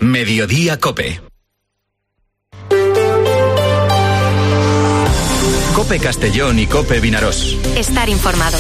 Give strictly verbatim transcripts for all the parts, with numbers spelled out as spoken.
Mediodía COPE. COPE Castellón y COPE Vinarós. Estar informado.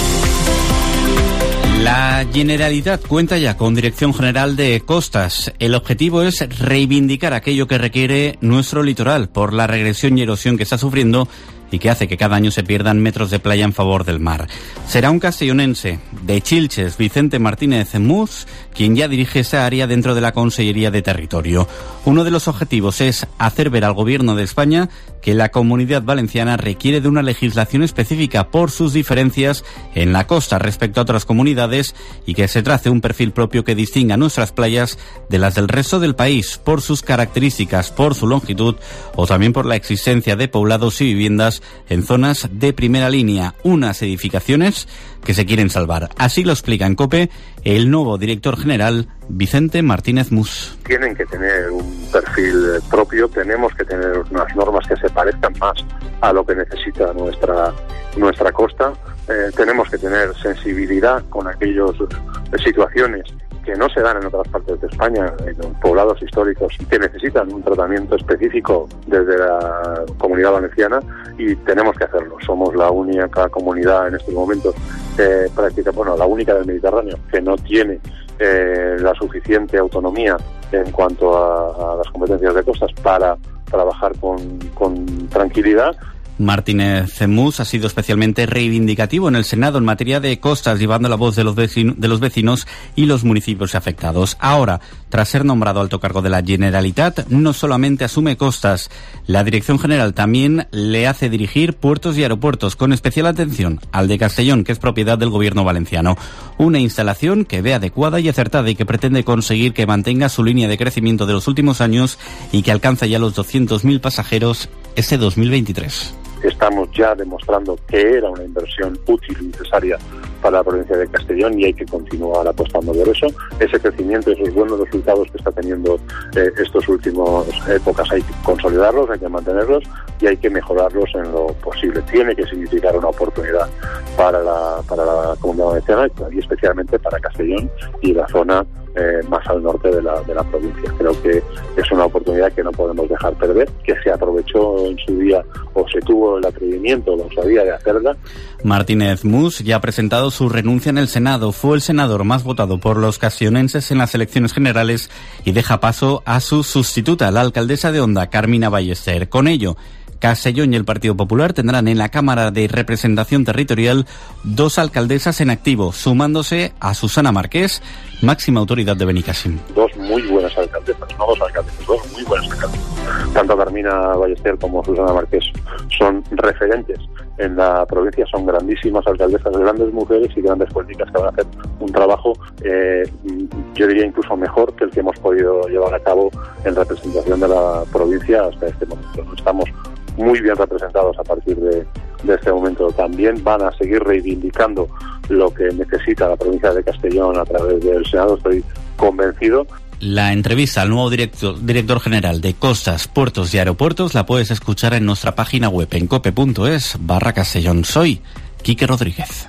La Generalitat cuenta ya con Dirección General de Costas. El objetivo es reivindicar aquello que requiere nuestro litoral por la regresión y erosión que está sufriendo y que hace que cada año se pierdan metros de playa en favor del mar. Será un castellonense de Chilches, Vicente Martínez Mus, quien ya dirige esa área dentro de la Consellería de Territorio. Uno de los objetivos es hacer ver al Gobierno de España que la Comunidad Valenciana requiere de una legislación específica por sus diferencias en la costa respecto a otras comunidades y que se trace un perfil propio que distinga nuestras playas de las del resto del país por sus características, por su longitud o también por la existencia de poblados y viviendas en zonas de primera línea, unas edificaciones que se quieren salvar. Así lo explica en COPE el nuevo director general Vicente Martínez Mus. Tienen que tener un perfil propio, tenemos que tener unas normas que se parezcan más a lo que necesita nuestra nuestra costa, eh, tenemos que tener sensibilidad con aquellas situaciones que no se dan en otras partes de España, en poblados históricos que necesitan un tratamiento específico desde la Comunidad Valenciana y tenemos que hacerlo. Somos la única comunidad en estos momentos, eh, práctica, bueno, la única del Mediterráneo que no tiene eh, la suficiente autonomía en cuanto a, a las competencias de costas para trabajar con, con tranquilidad. Martínez Mus ha sido especialmente reivindicativo en el Senado en materia de costas, llevando la voz de los, vecino, de los vecinos y los municipios afectados. Ahora, tras ser nombrado alto cargo de la Generalitat, no solamente asume costas, la Dirección General también le hace dirigir puertos y aeropuertos, con especial atención al de Castellón, que es propiedad del Gobierno valenciano. Una instalación que ve adecuada y acertada y que pretende conseguir que mantenga su línea de crecimiento de los últimos años y que alcanza ya los doscientos mil pasajeros este dos mil veintitrés. Estamos ya demostrando que era una inversión útil y necesaria para la provincia de Castellón y hay que continuar apostando por eso. Ese crecimiento, esos buenos resultados que está teniendo eh, estos últimos épocas hay que consolidarlos, hay que mantenerlos y hay que mejorarlos en lo posible. Tiene que significar una oportunidad para la, para la Comunidad Valenciana y especialmente para Castellón y la zona eh, más al norte de la, de la provincia. Creo que es una oportunidad que no podemos dejar perder, que se aprovechó en su día o se tuvo el atrevimiento, la osadía de hacerla. Martínez Mus ya ha presentado su renuncia en el Senado. Fue el senador más votado por los castellonenses en las elecciones generales y deja paso a su sustituta, la alcaldesa de Onda, Carmina Ballester. Con ello, Castellón y el Partido Popular tendrán en la Cámara de Representación Territorial dos alcaldesas en activo, sumándose a Susana Marqués, máxima autoridad de Benicàssim. Dos muy buenas alcaldesas, no dos alcaldesas, dos muy buenas alcaldesas. Tanto Carmina Ballester como Susana Marqués son referentes en la provincia, son grandísimas alcaldesas, grandes mujeres y grandes políticas que van a hacer un trabajo, eh, yo diría incluso mejor que el que hemos podido llevar a cabo en representación de la provincia hasta este momento. Estamos muy bien representados a partir de, de este momento. También van a seguir reivindicando lo que necesita la provincia de Castellón a través del Senado, estoy convencido. La entrevista al nuevo director, director general de Costas, Puertos y Aeropuertos la puedes escuchar en nuestra página web en cope.es barra Castellón. Soy Quique Rodríguez.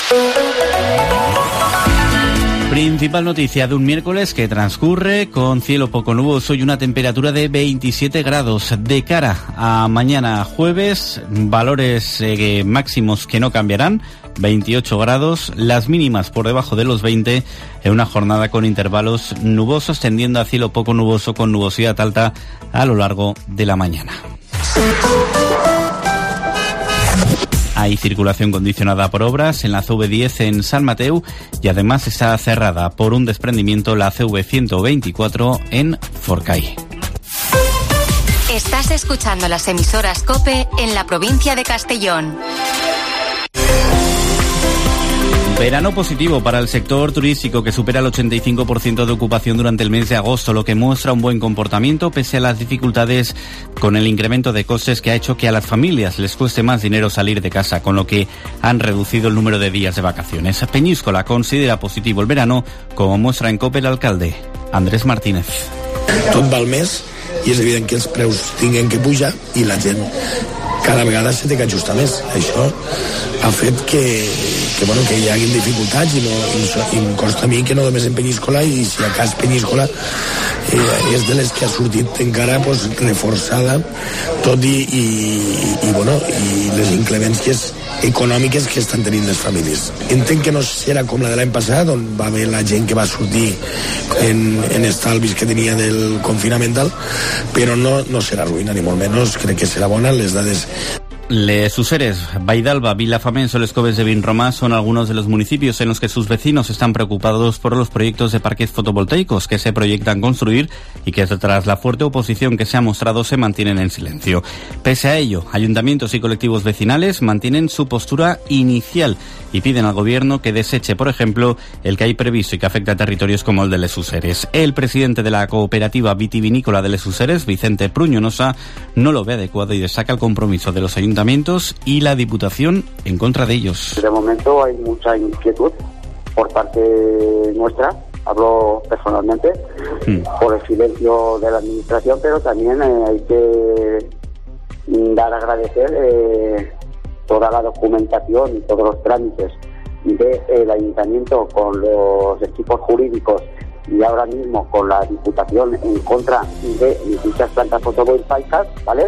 Principal noticia de un miércoles que transcurre con cielo poco nuboso y una temperatura de veintisiete grados. De cara a mañana jueves, valores eh, máximos que no cambiarán, veintiocho grados, las mínimas por debajo de los veinte, en una jornada con intervalos nubosos tendiendo a cielo poco nuboso con nubosidad alta a lo largo de la mañana. Hay circulación condicionada por obras en la C V diez en San Mateu y además está cerrada por un desprendimiento la C V ciento veinticuatro en Forcall. Estás escuchando las emisoras COPE en la provincia de Castellón. Verano positivo para el sector turístico, que supera el ochenta y cinco por ciento de ocupación durante el mes de agosto, lo que muestra un buen comportamiento pese a las dificultades con el incremento de costes que ha hecho que a las familias les cueste más dinero salir de casa, con lo que han reducido el número de días de vacaciones. Peñíscola considera positivo el verano, como muestra en COPE el alcalde Andrés Martínez. Tot val més i és evident que els preus tinguin que pujar i la gent cada vegada se té que ajustar més. Això ha fet que, que, bueno, que hi hagin dificultats i, no, i, i em costa a mi que no només en Penyíscola, i si a cas Penyíscola eh, és de les que ha sortit encara pues, reforçada, tot i, i, i, bueno, i les inclemències econòmiques que estan tenint les famílies. Entenc que no serà com la de l'any passat, on va haver la gent que va sortir en, en estalvis que tenia del confinamental, però no, no serà ruïna, ni molt menys, crec que serà bona. Les dades Les Useres, Baidalba, Vilafamés o Les Coves de Vinromà son algunos de los municipios en los que sus vecinos están preocupados por los proyectos de parques fotovoltaicos que se proyectan construir y que tras la fuerte oposición que se ha mostrado se mantienen en silencio. Pese a ello, ayuntamientos y colectivos vecinales mantienen su postura inicial y piden al gobierno que deseche, por ejemplo, el que hay previsto y que afecta a territorios como el de Les Useres. El presidente de la cooperativa vitivinícola de Les Useres, Vicente Pruñonosa, no lo ve adecuado y destaca el compromiso de los ayuntamientos y la Diputación en contra de ellos. De momento hay mucha inquietud por parte nuestra, hablo personalmente, hmm. por el silencio de la Administración, pero también eh, hay que dar a agradecer eh, toda la documentación y todos los trámites del Ayuntamiento con los equipos jurídicos y ahora mismo con la Diputación en contra de dichas plantas fotovoltaicas, ¿vale?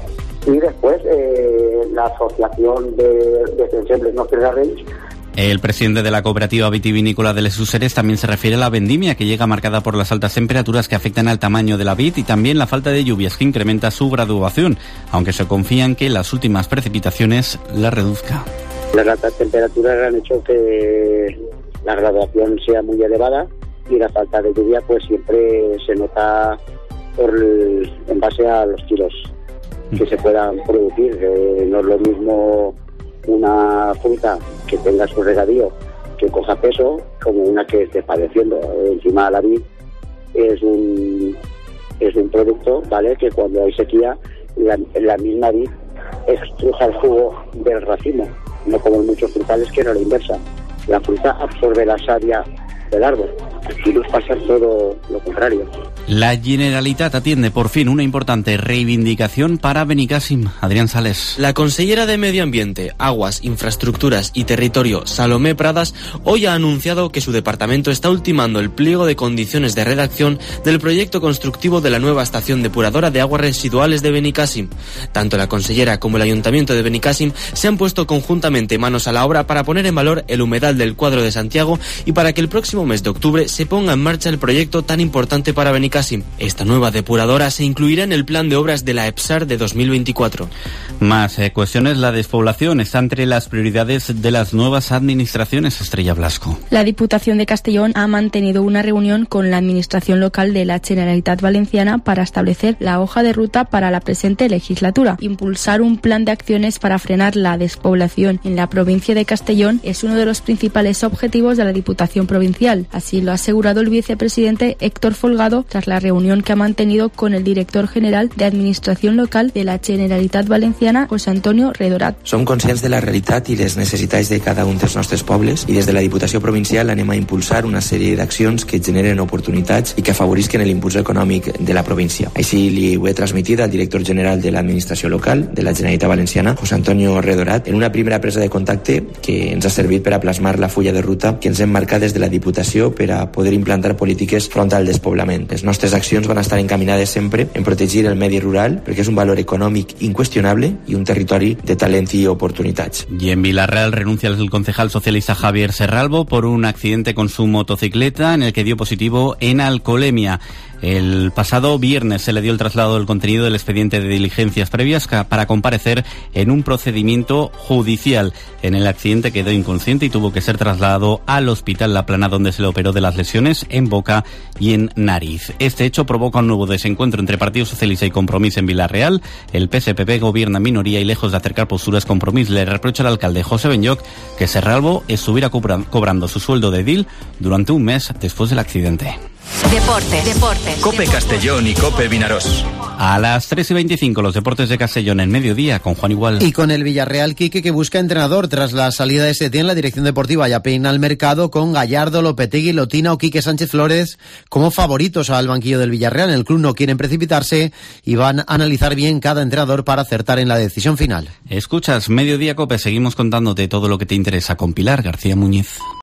Y después eh, la Asociación de, de Sensibles No Quiere Range. El presidente de la cooperativa vitivinícola de Les Useres también se refiere a la vendimia, que llega marcada por las altas temperaturas que afectan al tamaño de la vid y también la falta de lluvias que incrementa su graduación, aunque se confía en que las últimas precipitaciones la reduzca. Las altas temperaturas han hecho que la graduación sea muy elevada y la falta de lluvia pues siempre se nota por el, en base a los kilos que se puedan producir. Eh, no es lo mismo una fruta que tenga su regadío que coja peso como una que esté padeciendo. Eh, encima la vid es un es un producto, ¿vale?, que cuando hay sequía la, la misma vid estruja el jugo del racimo, no como en muchos frutales que era la inversa. La fruta absorbe la savia del árbol. Aquí nos pasa todo lo contrario. La Generalitat atiende por fin una importante reivindicación para Benicàssim. Adrián Sales. La consellera de Medio Ambiente, Aguas, Infraestructuras y Territorio, Salomé Pradas, hoy ha anunciado que su departamento está ultimando el pliego de condiciones de redacción del proyecto constructivo de la nueva estación depuradora de aguas residuales de Benicàssim. Tanto la consellera como el Ayuntamiento de Benicàssim se han puesto conjuntamente manos a la obra para poner en valor el humedal del Cuadro de Santiago y para que el próximo mes de octubre se ponga en marcha el proyecto tan importante para Benicàssim. Esta nueva depuradora se incluirá en el plan de obras de la EPSAR de dos mil veinticuatro. Más eh, cuestiones. La despoblación está entre las prioridades de las nuevas administraciones. Estrella Blasco. La Diputación de Castellón ha mantenido una reunión con la Administración local de la Generalitat Valenciana para establecer la hoja de ruta para la presente legislatura. Impulsar un plan de acciones para frenar la despoblación en la provincia de Castellón es uno de los principales objetivos de la Diputación provincial. Así lo ha asegurado el vicepresidente Héctor Folgado tras la reunión que ha mantenido con el director general de Administración Local de la Generalitat Valenciana, José Antonio Redorat. Som conscients de la realitat i les necessitats de cada un dels nostres pobles i des de la Diputació Provincial anem a impulsar una sèrie d'accions que generen oportunitats i que afavorisquen l'impuls econòmic de la província. Així li ho he transmitit al director general de l'Administració Local de la Generalitat Valenciana, José Antonio Redorat, en una primera presa de contacte que ens ha servit per a plasmar la fulla de ruta que ens hem marcat des de la Diputació per a poder implantar polítiques front al despoblament. Les nostres accions van estar encaminades sempre en protegir el medi rural perquè és un valor econòmic inqüestionable i un territori de talent i oportunitats. Y en Villarreal renuncia el concejal socialista Javier Serralbo por un accidente con su motocicleta en el que dio positivo en alcoholemia. El pasado viernes se le dio el traslado del contenido del expediente de diligencias previas para comparecer en un procedimiento judicial. En el accidente quedó inconsciente y tuvo que ser trasladado al Hospital La Plana, donde se le operó de las lesiones en boca y en nariz. Este hecho provoca un nuevo desencuentro entre Partido Socialista y Compromís en Villarreal. El P S P P gobierna en minoría y lejos de acercar posturas, Compromís le reprocha al alcalde José Benlloch que Serralbo estuviera cobrando su sueldo de edil durante un mes después del accidente. Deportes. Deportes. Cope Castellón y Cope Vinaroz. A las tres y veinticinco, los deportes de Castellón en mediodía con Juan Igual. Y con el Villarreal, Quique, que busca entrenador tras la salida de Setién. La dirección deportiva ya peina al mercado con Gallardo, Lopetegui, Lotina o Quique Sánchez Flores como favoritos al banquillo del Villarreal. En el club no quieren precipitarse y van a analizar bien cada entrenador para acertar en la decisión final. Escuchas Mediodía Cope, seguimos contándote todo lo que te interesa con Pilar García Muñiz.